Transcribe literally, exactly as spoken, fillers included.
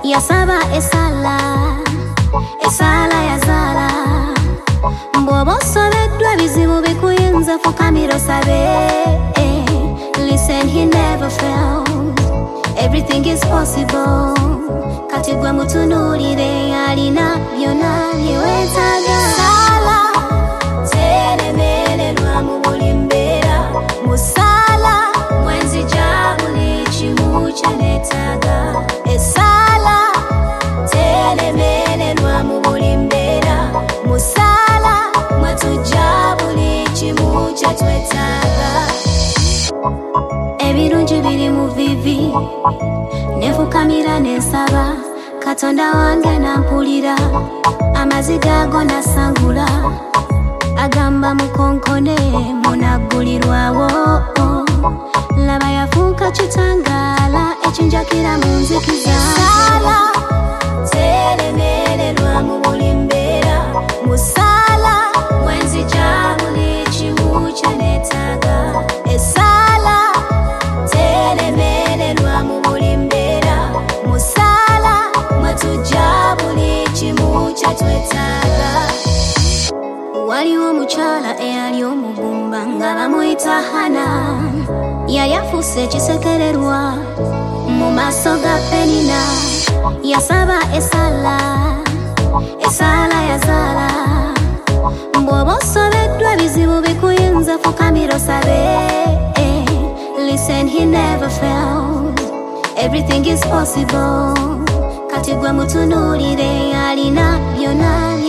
yasaba esala esala yazala bw'oba osobeddwa ebizibu bikuyinza fukamira osabe. Listen, he never fails. Everything is possible. Kati gwe mutunuulire alina byonna bye weetaaga. Sala teremererwa mu buli mbeera. Musala mwenzija buli kimu kye neetaaga. Esala teremererwa mu buli mbeera. Musala mwetujja buli kimu kye twetaaga. Ebirungi biri mu vivi nefukamira nensaba Katonda wange nampulira amaziga ago nasangula agamba mukonkone munaggulirwawo laba yafuuka kitangaala ekinjakira mu nzikiza. Sala teremererwa mu buli mbeera. Musala mwenzija buli kimu kye neetaaga. Esala teremererwa mu buli mbeera. Musala mwetujja buli kimu kye twetaaga. Waliwo omukyala eyali omugumba nga bamuyita Hana. Yayafuuse ekisekererwa mu maaso ga Penina. Yasaba esala esala yazala bw'oba osobeddwa ebizibu bikuyinza fukamira osabe. Listen, he never fails. Everything is possible. Kati gwe mutunuulire alina byonna